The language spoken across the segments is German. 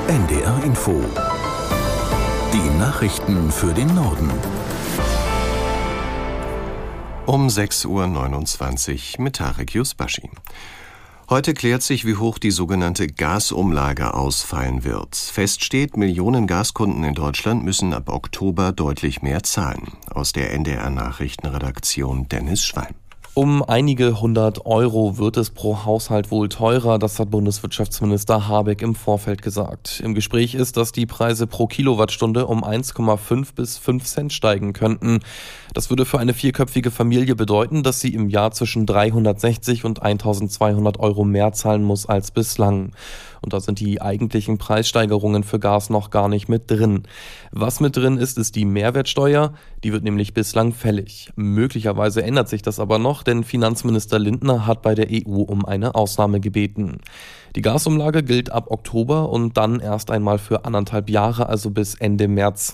NDR Info. Die Nachrichten für den Norden. Um 6:29 Uhr mit Tarek Yusbashi. Heute klärt sich, wie hoch die sogenannte Gasumlage ausfallen wird. Fest steht, Millionen Gaskunden in Deutschland müssen ab Oktober deutlich mehr zahlen. Aus der NDR-Nachrichtenredaktion Dennis Schwalm. Um einige 100 Euro wird es pro Haushalt wohl teurer, das hat Bundeswirtschaftsminister Habeck im Vorfeld gesagt. Im Gespräch ist, dass die Preise pro Kilowattstunde um 1,5 bis 5 Cent steigen könnten. Das würde für eine vierköpfige Familie bedeuten, dass sie im Jahr zwischen 360 und 1.200 Euro mehr zahlen muss als bislang. Und da sind die eigentlichen Preissteigerungen für Gas noch gar nicht mit drin. Was mit drin ist, ist die Mehrwertsteuer. Die wird nämlich bislang fällig. Möglicherweise ändert sich das aber noch, denn Finanzminister Lindner hat bei der EU um eine Ausnahme gebeten. Die Gasumlage gilt ab Oktober und dann erst einmal für 1,5 Jahre, also bis Ende März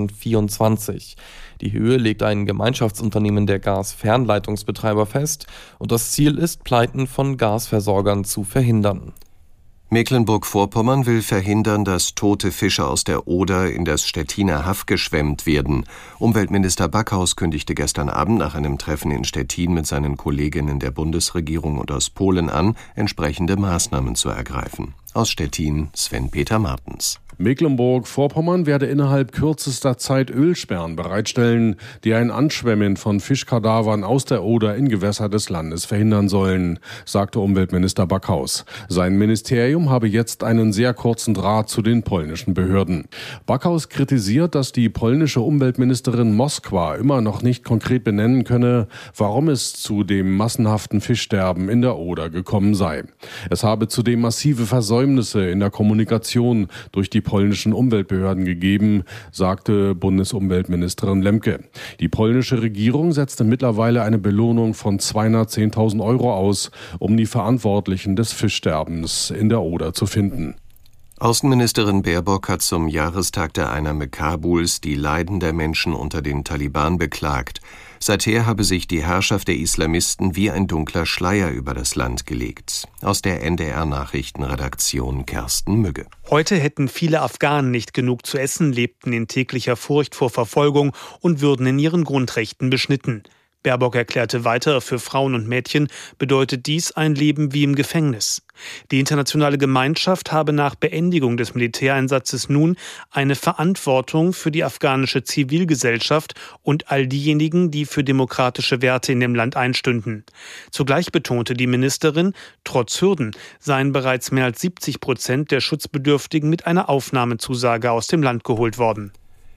2024. Die Höhe legt ein Gemeinschaftsunternehmen der Gasfernleitungsbetreiber fest und das Ziel ist, Pleiten von Gasversorgern zu verhindern. Mecklenburg-Vorpommern will verhindern, dass tote Fische aus der Oder in das Stettiner Haff geschwemmt werden. Umweltminister Backhaus kündigte gestern Abend nach einem Treffen in Stettin mit seinen Kolleginnen der Bundesregierung und aus Polen an, entsprechende Maßnahmen zu ergreifen. Aus Stettin Sven-Peter Martens. Mecklenburg-Vorpommern werde innerhalb kürzester Zeit Ölsperren bereitstellen, die ein Anschwemmen von Fischkadavern aus der Oder in Gewässer des Landes verhindern sollen, sagte Umweltminister Backhaus. Sein Ministerium habe jetzt einen sehr kurzen Draht zu den polnischen Behörden. Backhaus kritisiert, dass die polnische Umweltministerin Moskwa immer noch nicht konkret benennen könne, warum es zu dem massenhaften Fischsterben in der Oder gekommen sei. Es habe zudem massive Versäumnisse in der Kommunikation durch die polnischen Umweltbehörden gegeben, sagte Bundesumweltministerin Lemke. Die polnische Regierung setzte mittlerweile eine Belohnung von 210.000 Euro aus, um die Verantwortlichen des Fischsterbens in der Oder zu finden. Außenministerin Baerbock hat zum Jahrestag der Einnahme Kabuls die Leiden der Menschen unter den Taliban beklagt. Seither habe sich die Herrschaft der Islamisten wie ein dunkler Schleier über das Land gelegt. Aus der NDR-Nachrichtenredaktion Kersten Mügge. Heute hätten viele Afghanen nicht genug zu essen, lebten in täglicher Furcht vor Verfolgung und würden in ihren Grundrechten beschnitten. Baerbock erklärte weiter, für Frauen und Mädchen bedeutet dies ein Leben wie im Gefängnis. Die internationale Gemeinschaft habe nach Beendigung des Militäreinsatzes nun eine Verantwortung für die afghanische Zivilgesellschaft und all diejenigen, die für demokratische Werte in dem Land einstünden. Zugleich betonte die Ministerin, trotz Hürden seien bereits mehr als 70% der Schutzbedürftigen mit einer Aufnahmezusage aus dem Land geholt worden.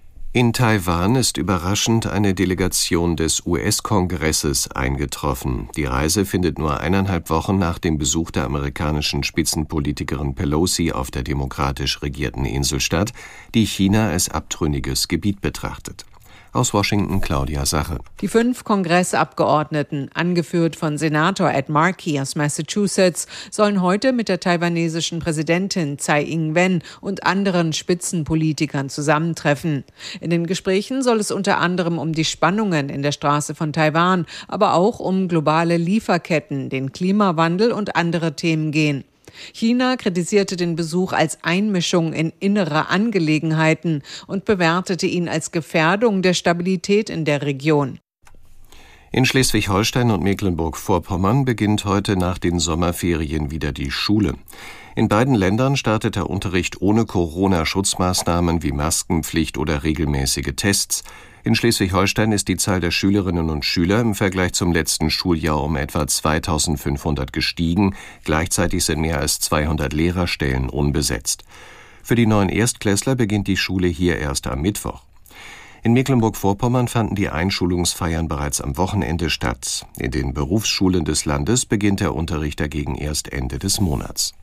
In Taiwan ist überraschend eine Delegation des US-Kongresses eingetroffen. Die Reise findet nur 1,5 Wochen nach dem Besuch der amerikanischen Spitzenpolitikerin Pelosi auf der demokratisch regierten Insel statt, die China als abtrünniges Gebiet betrachtet. Aus Washington Claudia Sache. Die 5 Kongressabgeordneten, angeführt von Senator Ed Markey aus Massachusetts, sollen heute mit der taiwanesischen Präsidentin Tsai Ing-wen und anderen Spitzenpolitikern zusammentreffen. In den Gesprächen soll es unter anderem um die Spannungen in der Straße von Taiwan, aber auch um globale Lieferketten, den Klimawandel und andere Themen gehen. China kritisierte den Besuch als Einmischung in innere Angelegenheiten und bewertete ihn als Gefährdung der Stabilität in der Region. In Schleswig-Holstein und Mecklenburg-Vorpommern beginnt heute nach den Sommerferien wieder die Schule. In beiden Ländern startet der Unterricht ohne Corona-Schutzmaßnahmen wie Maskenpflicht oder regelmäßige Tests. In Schleswig-Holstein ist die Zahl der Schülerinnen und Schüler im Vergleich zum letzten Schuljahr um etwa 2.500 gestiegen. Gleichzeitig sind mehr als 200 Lehrerstellen unbesetzt. Für die neuen Erstklässler beginnt die Schule hier erst am Mittwoch. In Mecklenburg-Vorpommern fanden die Einschulungsfeiern bereits am Wochenende statt. In den Berufsschulen des Landes beginnt der Unterricht dagegen erst Ende des Monats.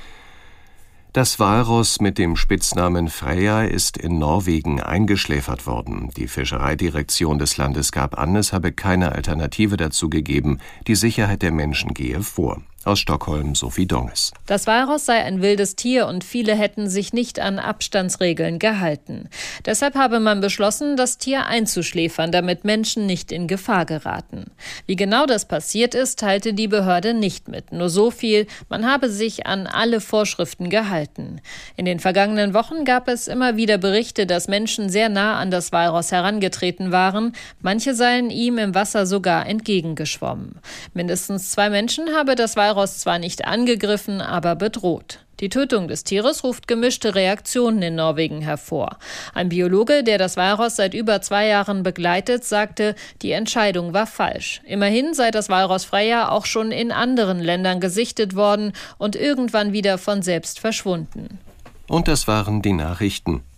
Das Walross mit dem Spitznamen Freyja ist in Norwegen eingeschläfert worden. Die Fischereidirektion des Landes gab an, es habe keine Alternative dazu gegeben. Die Sicherheit der Menschen gehe vor. Aus Stockholm Sophie Donges. Das Walross sei ein wildes Tier und viele hätten sich nicht an Abstandsregeln gehalten. Deshalb habe man beschlossen, das Tier einzuschläfern, damit Menschen nicht in Gefahr geraten. Wie genau das passiert ist, teilte die Behörde nicht mit. Nur so viel, man habe sich an alle Vorschriften gehalten. In den vergangenen Wochen gab es immer wieder Berichte, dass Menschen sehr nah an das Walross herangetreten waren. Manche seien ihm im Wasser sogar entgegengeschwommen. Mindestens 2 Menschen habe das Walross zwar nicht angegriffen, aber bedroht. Die Tötung des Tieres ruft gemischte Reaktionen in Norwegen hervor. Ein Biologe, der das Walross seit über 2 Jahren begleitet, sagte, die Entscheidung war falsch. Immerhin sei das Walross Freyja auch schon in anderen Ländern gesichtet worden und irgendwann wieder von selbst verschwunden. Und das waren die Nachrichten.